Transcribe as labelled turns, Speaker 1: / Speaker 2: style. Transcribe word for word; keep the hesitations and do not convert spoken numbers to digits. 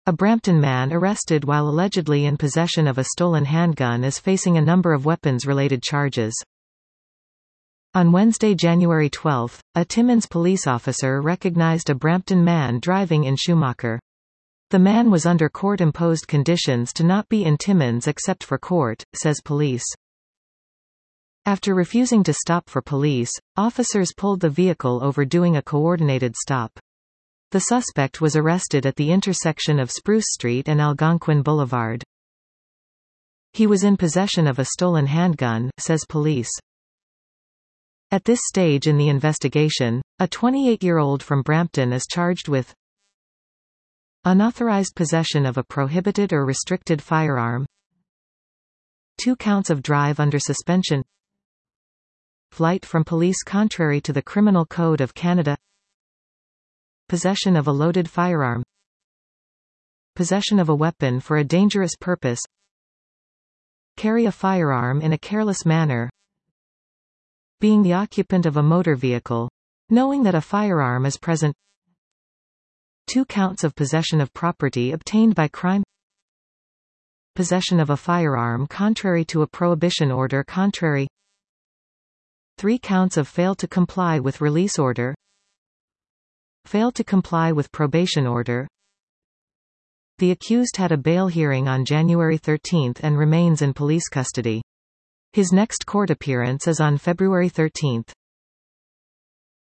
Speaker 1: A Brampton man arrested while allegedly in possession of a stolen handgun is facing a number of weapons-related charges. On Wednesday, January twelfth, a Timmins police officer recognized a Brampton man driving in Schumacher. The man was under court-imposed conditions to not be in Timmins except for court, says police. After refusing to stop for police, officers pulled the vehicle over doing a coordinated stop. The suspect was arrested at the intersection of Spruce Street and Algonquin Boulevard. He was in possession of a stolen handgun, says police. At this stage in the investigation, a twenty-eight-year-old from Brampton is charged with unauthorized possession of a prohibited or restricted firearm, two counts of drive under suspension, flight from police contrary to the Criminal Code of Canada, possession of a loaded firearm, possession of a weapon for a dangerous purpose, carry a firearm in a careless manner, being the occupant of a motor vehicle, knowing that a firearm is present, two counts of possession of property obtained by crime, possession of a firearm contrary to a prohibition order contrary, three counts of fail to comply with release order, failed to comply with probation order. The accused had a bail hearing on January thirteenth and remains in police custody. His next court appearance is on February thirteenth.